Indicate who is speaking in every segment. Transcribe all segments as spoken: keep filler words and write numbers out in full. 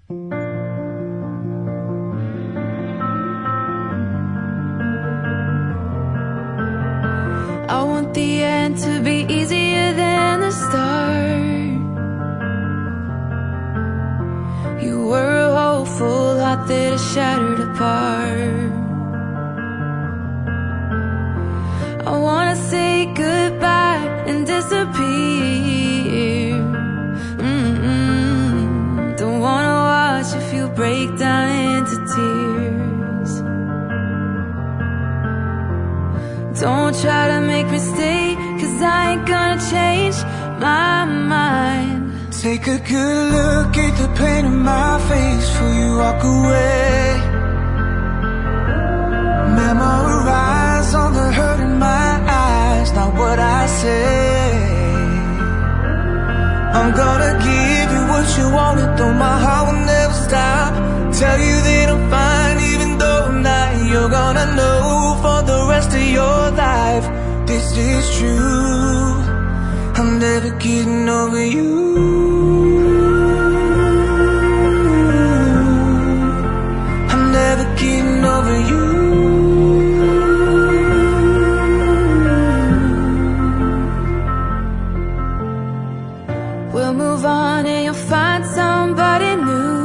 Speaker 1: I want the end to be easier than the start. You were a hopeful heart that is shattered apart. I wanna say goodbye and disappear. Mm-mm. Don't wanna watch if you break down into tears. Don't try to make me stay, 'cause I ain't gonna change my mind.
Speaker 2: Take a good look at the pain in my face before you walk away. Memorize all the hurt in my eyes, not what I say. I'm gonna give you what you wanted, though my heart will never stop. Tell you that I'm fine, even though I'm not. You're gonna know for the rest of your life, this is true. I'm never getting over you. I'm never getting over you.
Speaker 1: We'll move on and you'll find somebody new,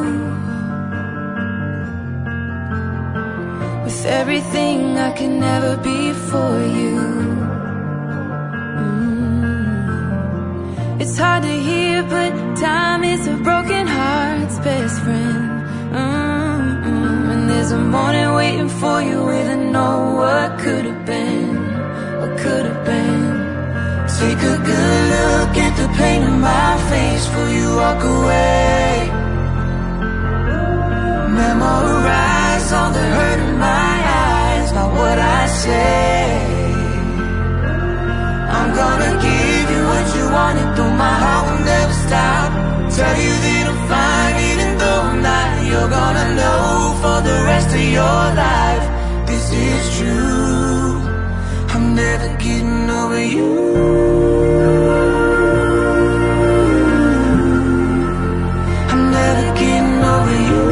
Speaker 1: with everything I can never be for you. It's hard to hear, but time is a broken heart's best friend. Mm-mm. And there's a morning waiting for you with a know what could have been, what could have been.
Speaker 2: Take a good look at the pain in my face before you walk away. Memorize all the hurt in my eyes, not what I say. I'm gonna give you what you wanted, though my heart will never stop. Tell you that I'm fine, even though I'm not. You're gonna know for the rest of your life, this is true. I'm never getting over you. I'm never getting over you.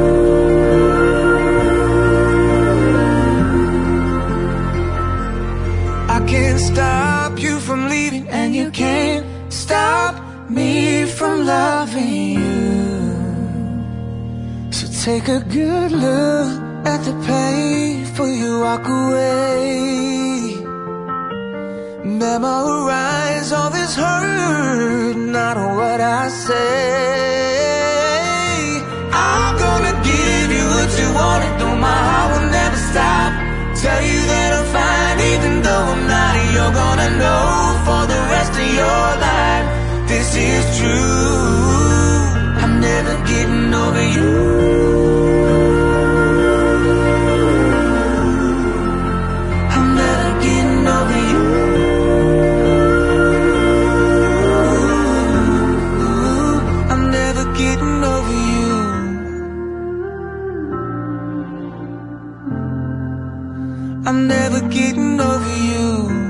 Speaker 2: I can't stop you from leaving, and you can't stop me from loving you. So take a good look at the pain before you walk away. Memorize all this hurt, not what I say. I'm gonna give you what you wanted, though my heart will never stop. Tell you that I'm fine, even though I'm not. You're gonna know for the rest of your life, this is true. I'm never getting over you. I'm never getting over you. I'm never getting over you. I'm never getting over you.